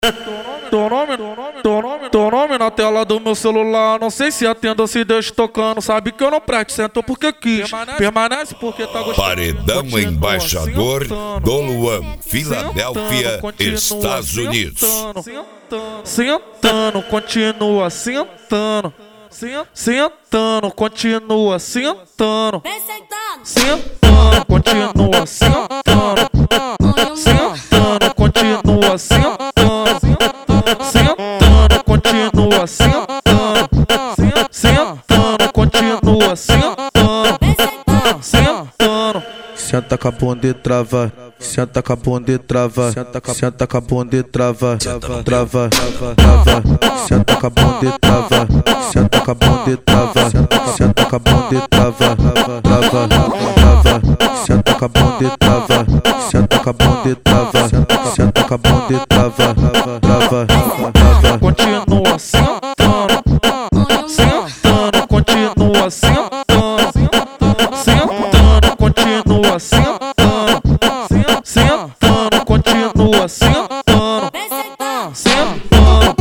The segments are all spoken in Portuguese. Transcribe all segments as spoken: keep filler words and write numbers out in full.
Teu nome, teu nome, teu nome na tela do meu celular. Não sei se atendo ou se deixo tocando. Sabe que eu não presto, sentou porque quis. Permanece porque tá gostando. Paredão embaixador do Luan, Filadélfia, Estados Unidos. Sentando, continua sentando. Sentando, continua sentando. Sentando, continua sentando. Sentando, continua sentando. Sentando, continua sentando. Sentando, continua sentando. Sentando. Senta com a bunda e trava, senta com a bunda e trava, senta com a bunda e trava, trava, trava, senta com a bunda e trava, senta com a bunda e trava, senta com a bunda e trava, trava, trava, senta com a bunda e trava, senta com a bunda e trava, senta com a bunda e trava, trava, trava, continua sentando, sentando, continua sentando, sentando, continua sentando, sentando, continua sentando, sentando.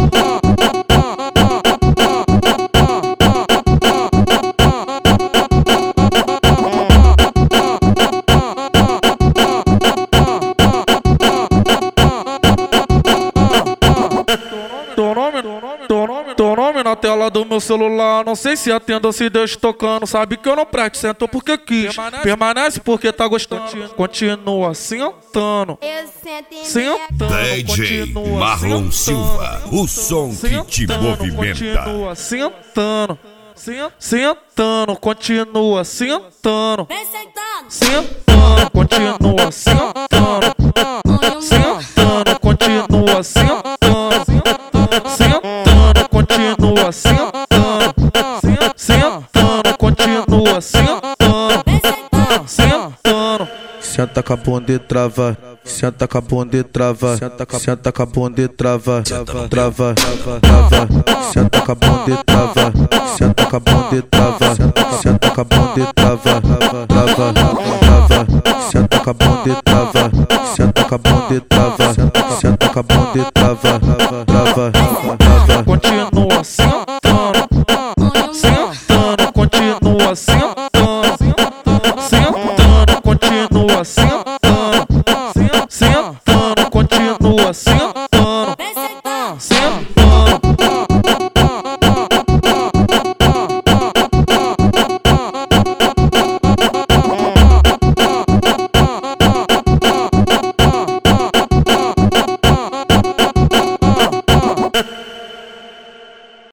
Teu nome, teu nome, teu nome na tela do meu celular. Não sei se atendo ou se deixo tocando. Sabe que eu não presto, sentou porque quis. Permanece porque tá gostando. Continua sentando. Sentando, D J Marlon Silva, o som que te movimenta. Continua sentando. Sentando, continua sentando. Sentando, continua sentando. Sentando, continua sentando. Sentando, continua sentando. Sentando, continua sentando. Sentando. senta com a bunda e trava, senta com a bunda e trava, senta com a bunda e trava, trava, trava, senta com a bunda e trava, senta com a bunda e trava, senta com a bunda e trava, trava, trava, senta com a bunda e trava, senta com a bunda e trava, senta com a bunda e trava, trava, trava, continua sentando, sentando, continua sentando, sentando, continua sentando, sentando, continua sentando.